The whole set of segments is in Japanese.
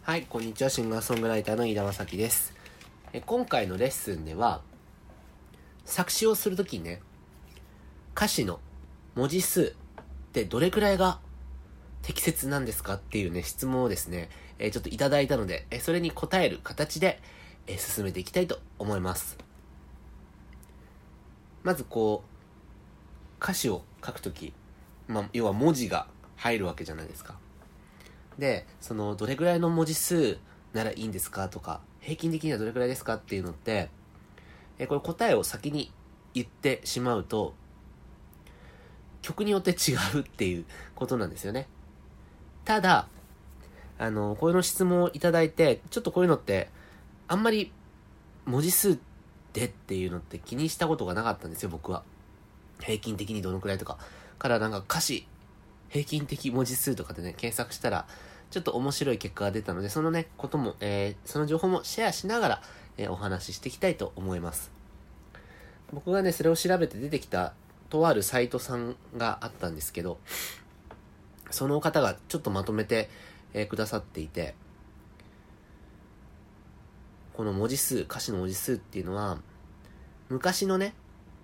はい、こんにちは。シンガーソングライターの飯田正樹です。今回のレッスンでは、作詞をするときにね、歌詞の文字数ってどれくらいが適切なんですかっていうね、質問をですね、ちょっといただいたので、それに答える形で、進めていきたいと思います。まず歌詞を書くとき、要は文字が入るわけじゃないですか。で、どれくらいの文字数ならいいんですかとか、平均的にはどれくらいですかっていうのって、これ答えを先に言ってしまうと、曲によって違うっていうことなんですよね。ただ、こういうの質問をいただいて、ちょっとこういうのって、あんまり文字数でっていうのって気にしたことがなかったんですよ、僕は。平均的にどのくらいとか。から歌詞、平均的文字数とかでね、検索したら、ちょっと面白い結果が出たので、そのね、ことも、その情報もシェアしながら、お話ししていきたいと思います。僕がね、それを調べて出てきた、とあるサイトさんがあったんですけど、その方がちょっとまとめて、くださっていて、この文字数、歌詞の文字数っていうのは、昔のね、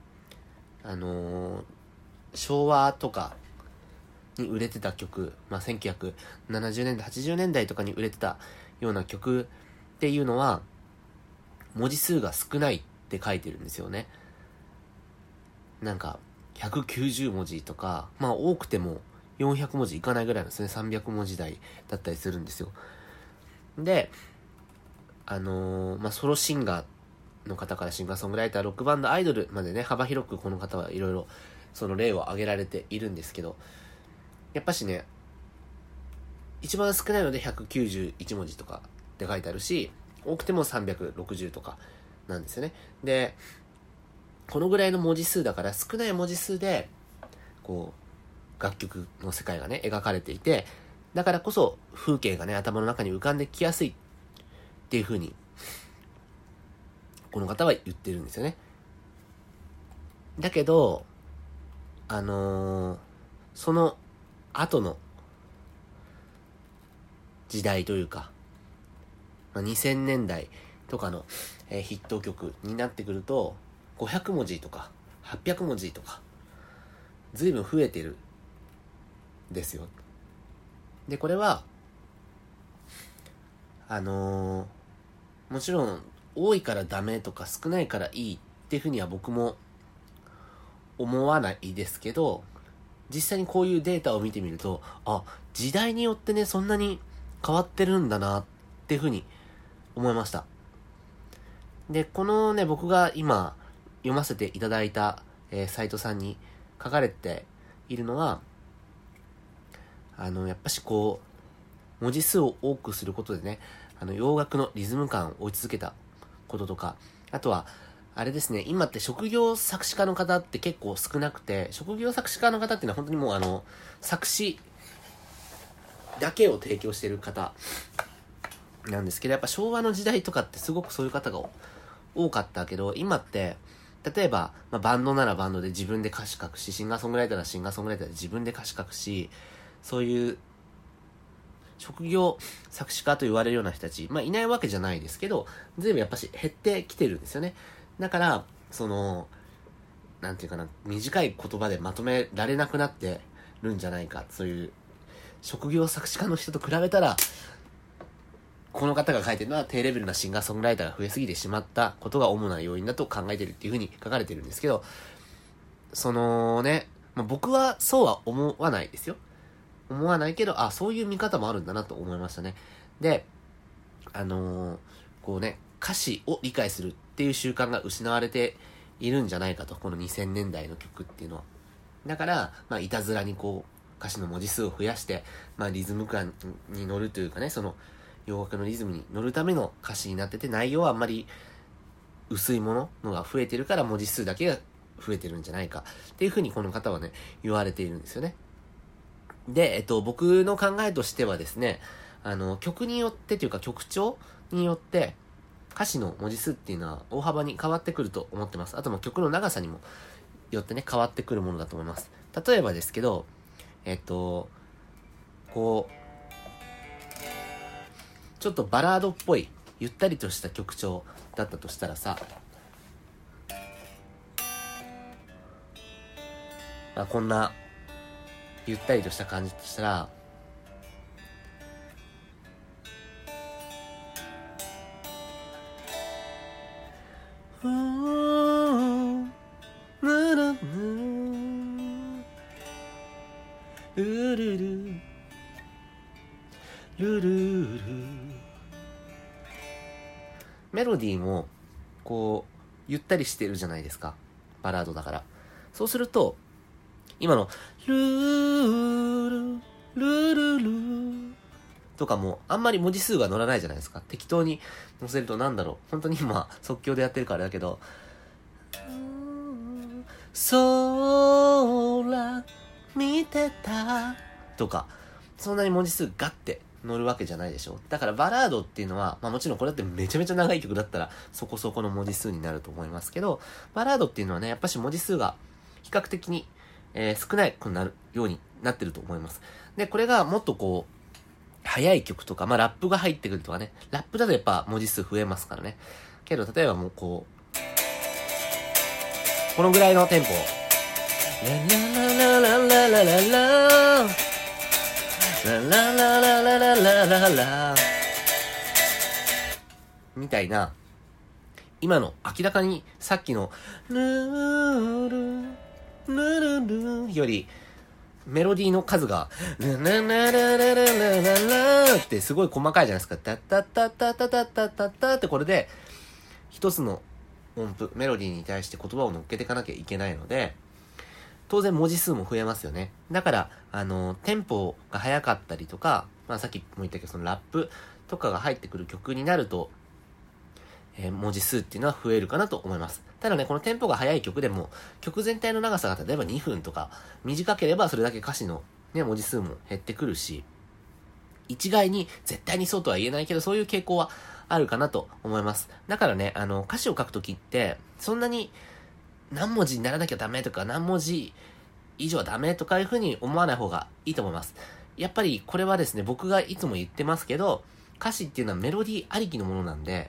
昭和とかに売れてた曲、1970年代、80年代とかに売れてたような曲っていうのは、文字数が少ないって書いてるんですよね。190文字とか、多くても400文字いかないぐらいなんですね。300文字台だったりするんですよ。で、ソロシンガーの方からシンガーソングライター、ロックバンド、アイドルまでね、幅広くこの方はいろいろその例を挙げられているんですけど、やっぱしね、一番少ないので191文字とかって書いてあるし、多くても360とかなんですよね。で、このぐらいの文字数だから少ない文字数で、楽曲の世界がね、描かれていて、だからこそ風景がね、頭の中に浮かんできやすいっていう風に、この方は言ってるんですよね。だけど、その後の時代というか、2000年代とかの、ヒット曲になってくると、500文字とか800文字とか、随分増えてるんですよ。で、これは、もちろん、多いからダメとか少ないからいいっていうふうには僕も思わないですけど、実際にこういうデータを見てみると、時代によってね、そんなに変わってるんだなっていうふうに思いました。で、このね、僕が今読ませていただいた、サイトさんに書かれているのは、やっぱし文字数を多くすることでね、洋楽のリズム感を追い続けたこととか、あとは、あれですね、今って職業作詞家の方って結構少なくて、職業作詞家の方っていうのは本当にもう作詞だけを提供している方なんですけど、やっぱ昭和の時代とかってすごくそういう方が多かったけど、今って、例えば、バンドならバンドで自分で歌詞書くし、シンガーソングライターならシンガーソングライターで自分で歌詞書くし、そういう職業作詞家と言われるような人たち、いないわけじゃないですけど、随分やっぱし減ってきてるんですよね。だから、なんていうかな、短い言葉でまとめられなくなってるんじゃないか。そういう、職業作詞家の人と比べたら、この方が書いてるのは低レベルなシンガーソングライターが増えすぎてしまったことが主な要因だと考えてるっていう風に書かれてるんですけど、僕はそうは思わないですよ。思わないけど、そういう見方もあるんだなと思いましたね。で、歌詞を理解するっていう習慣が失われているんじゃないかと、この2000年代の曲っていうのは。だから、いたずらに歌詞の文字数を増やして、リズム感に乗るというかね、洋楽のリズムに乗るための歌詞になってて、内容はあんまり薄いものが増えてるから文字数だけが増えてるんじゃないかっていうふうにこの方はね、言われているんですよね。で、僕の考えとしてはですね、曲によってというか曲調によって歌詞の文字数っていうのは大幅に変わってくると思ってます。あと曲の長さにもよってね、変わってくるものだと思います。例えばですけど、ちちょっとバラードっぽいゆったりとした曲調だったとしたらさ、まあ、こんなゆったりとした感じとしたら、ルルルルルル、メロディーもこうゆったりしてるじゃないですか、バラードだから。そうすると今のルールルルルとかもあんまり文字数が乗らないじゃないですか。適当に乗せるとなんだろう、本当に今即興でやってるからだけど、空見てたとか、そんなに文字数ガッて乗るわけじゃないでしょ。だからバラードっていうのは、まあもちろんこれだってめちゃめちゃ長い曲だったらそこそこの文字数になると思いますけど、バラードっていうのはね、やっぱし文字数が比較的に、少ないくなるようになってると思います。で、これがもっとこう速い曲とか、まあラップが入ってくるとかね、ラップだとやっぱ文字数増えますからね。けど例えばもうこうこのぐらいのテンポ、ラララララララララララララララララみたいな、今の明らかにさっきのルールルルルよりメロディーの数がララララララララってすごい細かいじゃないですか。タッタッタッタッタッタッタッタッタってこれで一つの音符メロディーに対して言葉を乗っけていかなきゃいけないので、当然文字数も増えますよね。だからテンポが速かったりとか、まあさっきも言ったけどそのラップとかが入ってくる曲になると、文字数っていうのは増えるかなと思います。ただね、このテンポが速い曲でも曲全体の長さが例えば2分とか短ければそれだけ歌詞の、ね、文字数も減ってくるし、一概に絶対にそうとは言えないけど、そういう傾向はあるかなと思います。だからね、歌詞を書くときってそんなに何文字にならなきゃダメとか何文字以上はダメとかいう風に思わない方がいいと思います。やっぱりこれはですね、僕がいつも言ってますけど、歌詞っていうのはメロディーありきのものなんで、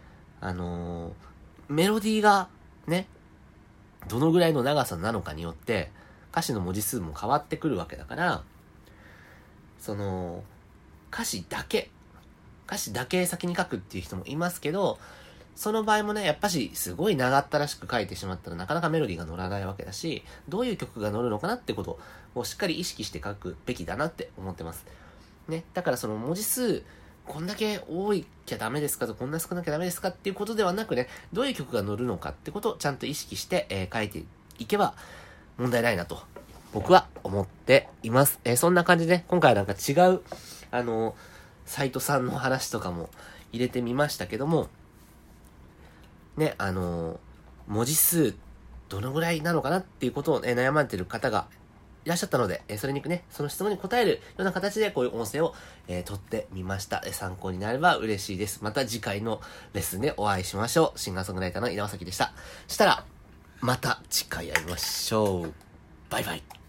メロディーがね、どのぐらいの長さなのかによって歌詞の文字数も変わってくるわけだから、その歌詞だけ先に書くっていう人もいますけど、その場合もね、やっぱしすごい長ったらしく書いてしまったらなかなかメロディーが乗らないわけだし、どういう曲が乗るのかなってことをしっかり意識して書くべきだなって思ってますね。だからその文字数こんだけ多いきゃダメですかと、こんな少なきゃダメですかっていうことではなくね、どういう曲が乗るのかってことをちゃんと意識して、書いていけば問題ないなと僕は思っています。そんな感じで、今回はなんか違うサイトさんの話とかも入れてみましたけどもね、文字数どのぐらいなのかなっていうことを、悩まれている方がいらっしゃったので、それにね、その質問に答えるような形でこういう音声を、撮ってみました。参考になれば嬉しいです。また次回のレッスンでお会いしましょう。シンガーソングライターの稲尾崎でした。したら、また次回やりましょう。バイバイ。